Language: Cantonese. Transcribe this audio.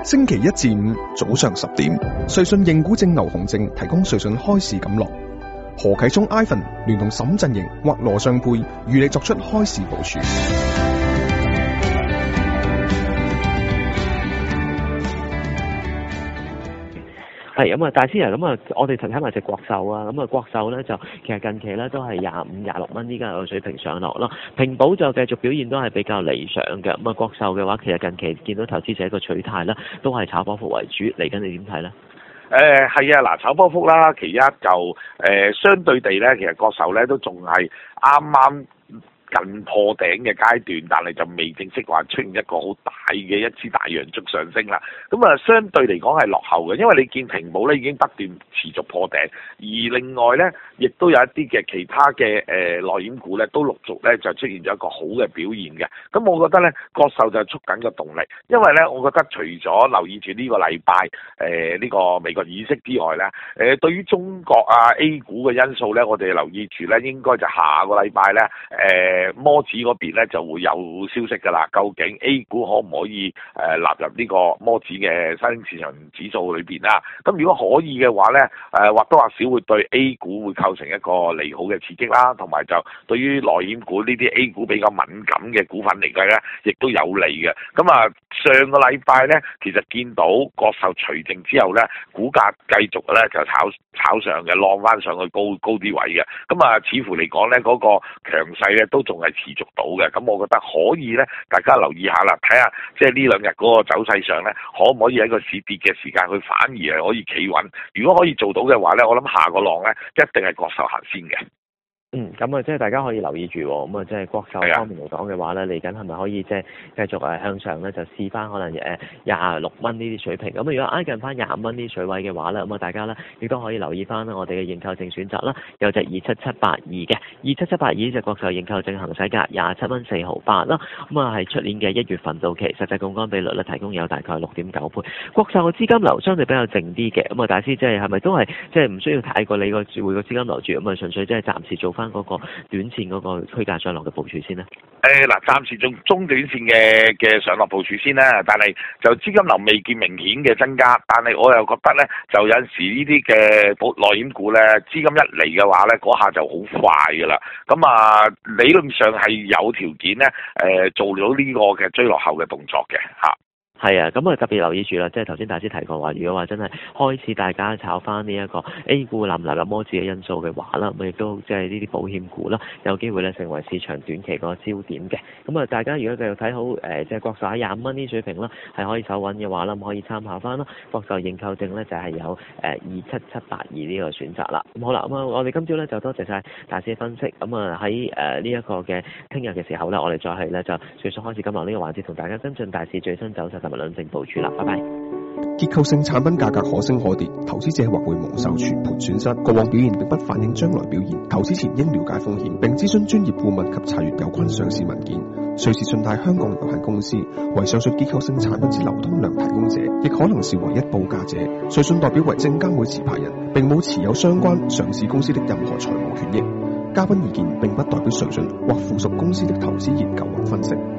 星期一至五早上10點，瑞信認股證牛熊證提供瑞信開市錦囊。何啟聰 Ivan 聯同沈振盈或羅尚佩與你作出開市部署。 係咁啊，大師啊，咁啊，我哋睇埋隻國壽啊，咁啊，國壽咧就其實近期咧都係25、26蚊依家有個水平上落咯，平保就繼續表現都係比較理想嘅。咁啊，國壽嘅話，其實近期見到投資者個取態啦，都係炒波幅為主。嚟緊你點睇咧？ 係啊，嗱，炒波幅啦，其一就相對地咧，其實國壽咧都仲係啱啱近破頂嘅階段，但係就未正式話出現一個好大嘅一支大陽燭上升啦。咁啊，相對嚟講係落後嘅，因為你見平保咧已經不斷持續破頂，而另外咧亦都有一啲嘅其他嘅內險股咧都陸續咧就出現咗一個好嘅表現嘅。咁我覺得咧國壽就係捉緊個動力，因為咧我覺得除咗留意住呢個禮拜呢個美國議息之外咧，對於中國啊 A 股嘅因素咧，我哋留意住咧應該就下個禮拜咧摩指嗰邊咧就會有消息㗎啦，究竟 A 股可唔可以納入呢個摩指嘅新興市場指數裏邊啦？咁如果可以嘅話咧，或多或少會對 A 股會構成一個利好嘅刺激啦，同埋就對於內險股呢啲 A 股比較敏感嘅股份嚟計咧，亦都有利嘅。咁啊，上個禮拜咧，其實見到國壽除淨之後咧，股價繼續咧就炒上嘅，浪翻上去高啲位嘅。咁啊，似乎嚟講咧嗰個強勢咧都仲係持續到嘅，咁我覺得可以咧，大家留意下啦，睇下即係呢兩日嗰個走勢上咧，可唔可以喺個市跌嘅時間，佢反而係可以企穩。如果可以做到嘅話咧，我諗下個浪咧一定係國壽行先嘅。 咁啊，即係大家可以留意住喎。咁啊，即係國壽方面嚟講嘅話咧，嚟緊係咪可以即係繼續向上咧，就試翻可能26蚊呢啲水平。咁如果挨近翻25蚊呢啲水位嘅話咧，咁啊大家咧亦都可以留意翻我哋嘅認購證選擇啦。有隻27782嘅27782呢隻國壽認購證行使價27蚊4毫8啦。咁啊係出年嘅1月份到期，實際槓桿比率咧提供有大概6.9倍。國壽嘅資金流相對比較靜啲嘅。咁啊，大師即係咪都係即係唔需要太過你個匯個資金流住？咁啊，純粹即係暫時做翻嗰個短線嗰個區間上落嘅部署先咧。 嗱，暫時做中短線嘅上落部署先啦。但係就資金流未見明顯嘅增加，但係我又覺得咧，就有陣時呢啲嘅內險股咧，資金一嚟嘅話咧，嗰下就好快噶啦。咁啊，理論上係有條件咧，做到呢個嘅追落後嘅動作嘅嚇。 係啊，咁啊特別留意住啦，即係頭先大師提過話，如果話真係開始大家炒翻呢一個 A 股納唔納入摩指嘅因素嘅話啦，咁亦都即係呢啲保險股啦，有機會咧成為市場短期個焦點嘅。咁啊，大家如果繼續睇好即係國壽喺25蚊呢水平啦，係可以守穩嘅話啦，咁可以參考翻啦。國壽認購證咧就係有27782呢個選擇啦。咁好啦，咁啊我哋今朝咧就多謝晒大師嘅分析。咁啊喺呢一個嘅聽日嘅時候咧，我哋再係咧就迅速開始今日呢個環節，同大家跟進大市最新走勢同埋兩證部署啦。拜拜。 結構性產品價格可升可跌，投資者或會蒙受全盤損失。過往表現並不反映將來表現，投資前應了解風險，並諮詢專業顧問及查閱有關上市文件。瑞士信貸香港有限公司為上述結構性產品之流通量提供者，亦可能是唯一報價者。瑞信代表為證監會持牌人，並冇持有相關上市公司的任何財務權益。嘉賓意見並不代表瑞信或附屬公司的投資研究或分析。